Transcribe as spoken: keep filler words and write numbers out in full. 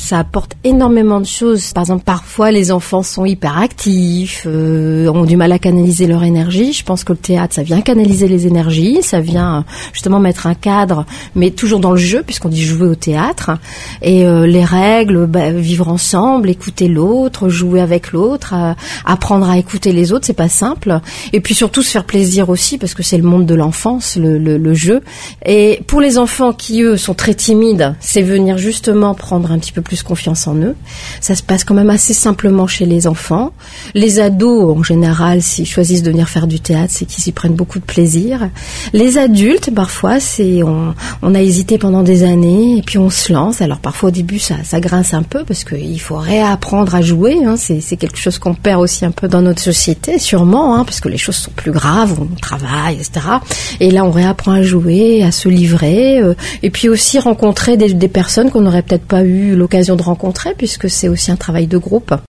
ça apporte énormément de choses. Par exemple, parfois les enfants sont hyperactifs, euh, ont du mal à canaliser leur énergie. Je pense que le théâtre, ça vient canaliser les énergies, ça vient justement mettre un cadre, mais toujours dans le jeu, puisqu'on dit jouer au théâtre. Et euh, les règles, bah, vivre ensemble, écouter l'autre, jouer avec l'autre, euh, apprendre à écouter les autres, c'est pas simple. Et puis surtout se faire plaisir aussi, parce que c'est le monde de l'enfance, le, le, le jeu. Et pour les enfants qui, eux, sont très timides, c'est venir justement prendre un petit peu plus confiance en eux. Ça se passe quand même assez simplement chez les enfants. Les ados, en général, s'ils choisissent de venir faire du théâtre, c'est qu'ils y prennent beaucoup de plaisir. Les adultes, parfois, c'est on, on a hésité pendant des années et puis on se lance. Alors parfois au début, ça, ça grince un peu parce qu'il faut réapprendre à jouer. Hein. C'est, c'est quelque chose qu'on perd aussi un peu dans notre société, sûrement, hein, parce que les choses sont plus graves, on travaille, et cetera. Et là, on réapprend à jouer, à se livrer, euh, et puis aussi rencontrer des, des personnes qu'on n'aurait peut-être pas eu l'occasion de rencontrer, puisque c'est aussi un travail de groupe.